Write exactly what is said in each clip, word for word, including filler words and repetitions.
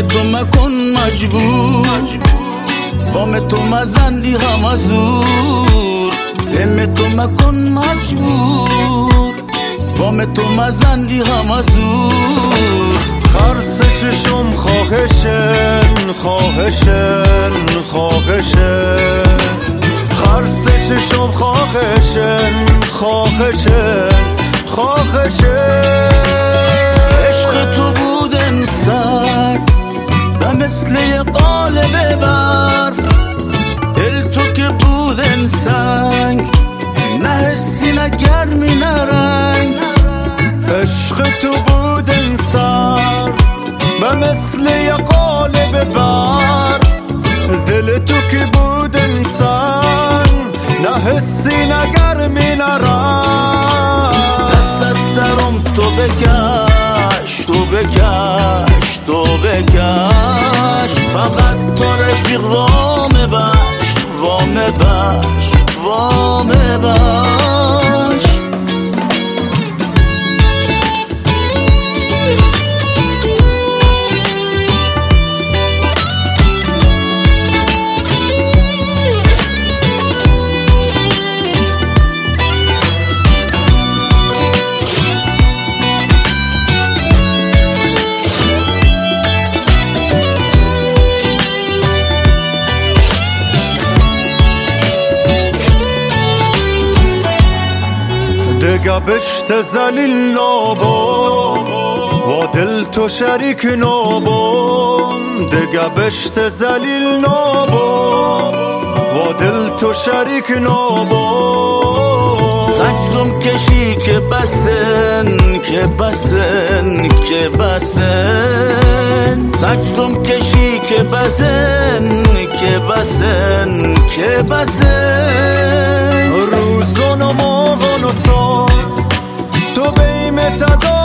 تو مکن مجبور، بام تو مزن ای غمزور. ام تو مکن مجبور، بام تو مزن ای غمزور. خرس چشم خواهشن خواهشن خواهشن، خرس چشم خواهشن خواهشن خواهشن. عشق تو بود انسان و مثل یه قالب برف، دل تو که بود انسان نه حسی نه گرمی نه رنگ. عشق تو بود انسان و مثل یه قالب برف، دل تو که بود انسان نه حسی نه گرمی نه رنگ. دست از سرم تو بکش تو بکش تو بکش، فقط تو رفیق وامه باش وامه باش وامه باش. دگه بشت زلیل نابم و دل تو شریک نابم. دگه بشت زلیل نابم و دل تو شریک نابم. سجدم کشی که بسن که بسن که بسن، سجدم کشی که بسن که بسن که بسن. روزون و ماغان و سار تو بیمت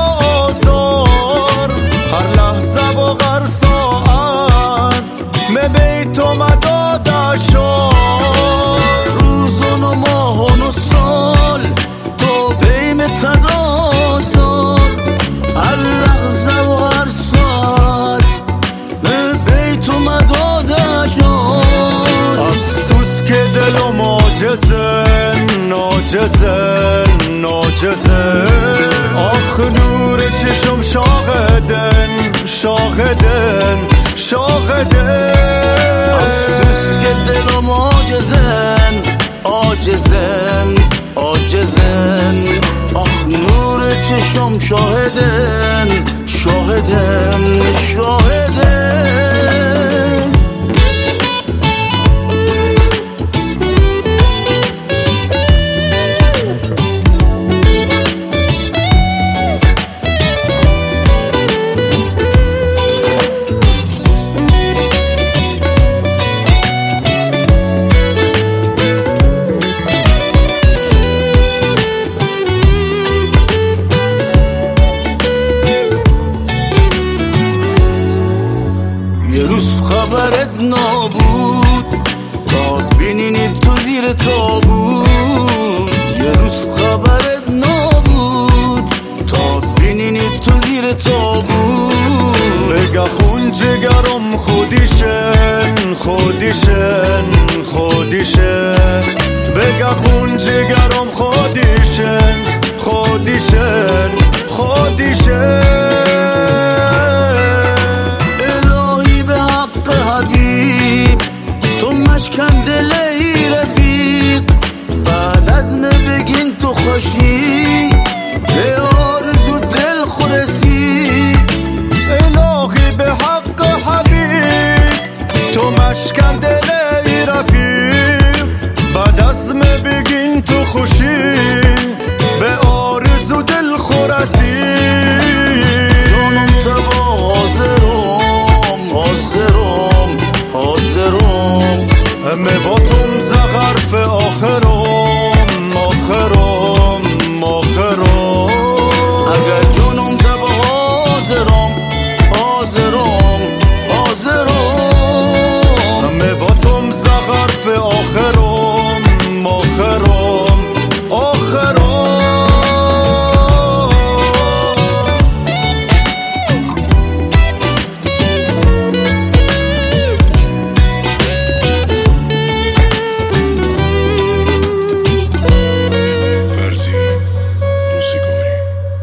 آزار، هر لحظه و غر ساعت می بی تو مداد شار. روزون و ماهان و سال تو بیمت آزار، هر لحظه و هر ساعت می بی تو مداد شار. افسوس که دلم عاجزن ناجزن ناجزن، آخ نور چشم شاهدن شاهدن شاهدن. افسوس که دلم عاجزن عاجزن عاجزن، آخ نور چشم شاهدن شاهدن شاهدن. یه روز خبرت نبود تا بینینی تو زیر تابوت. یه روز خبرت نبود تا بینینی تو زیر تابوت. بگه خون جگرم خودیشن خودیشن خودیشن، بگه خون جگرم خودیشن خودیشن خودیشن. مشکن دل ای رفیق، بعد از من بگین تو خوشی به آرزو دل خورسی. الهی به حق حبیب تو مشکن دل ای رفیق، بعد از من بگین تو خوشی به آرزو دل خورسی. جانم تبا حاضرم حاضرم حاضرم، همه با تم زغرف آخرم آخرم آخرم. اگر جونم تبا حاضرم حاضرم حاضرم، همه با تم زغرف آخرم آخرم.